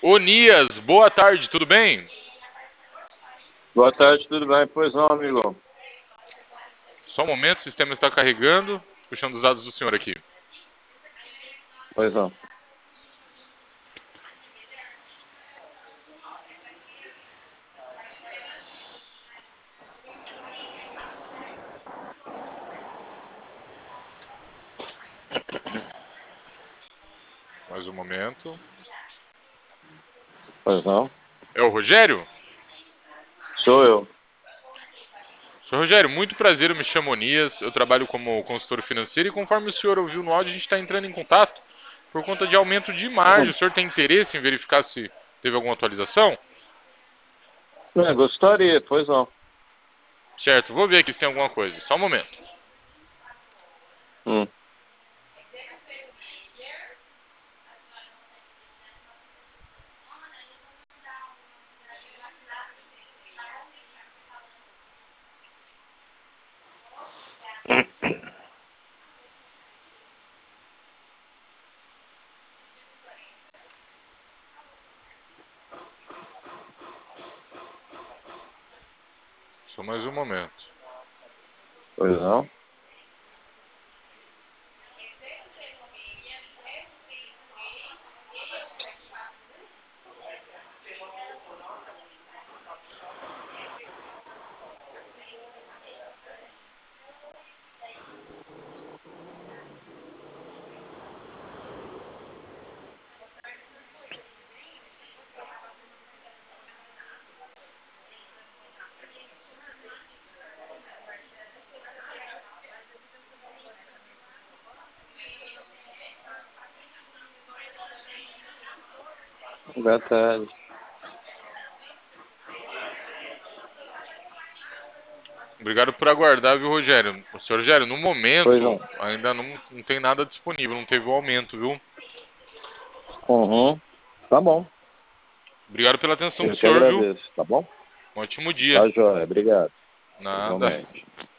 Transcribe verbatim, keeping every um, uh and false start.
Onias, boa tarde, tudo bem? Boa tarde, tudo bem? Pois não, amigo. Só um momento, o sistema está carregando, puxando os dados do senhor aqui. Pois não. Mais um momento. Pois não. É o Rogério? Sou eu. Senhor Rogério, muito prazer, eu me chamo Onias, eu trabalho como consultor financeiro e conforme o senhor ouviu no áudio, a gente está entrando em contato por conta de aumento de margem. O senhor tem interesse em verificar se teve alguma atualização? É, gostaria, pois não. Certo, vou ver aqui se tem alguma coisa, só um momento. Hum. Só mais um momento. Pois não. Boa tarde. Obrigado por aguardar, viu, Rogério? O senhor Rogério, no Pois momento, não. ainda não, não tem nada disponível, não teve o aumento, viu? Uhum. Tá bom. Obrigado pela atenção do Eu que senhor, viu? agradeço, tá bom? Um ótimo dia. Tá, joia. Obrigado. Nada. Igualmente.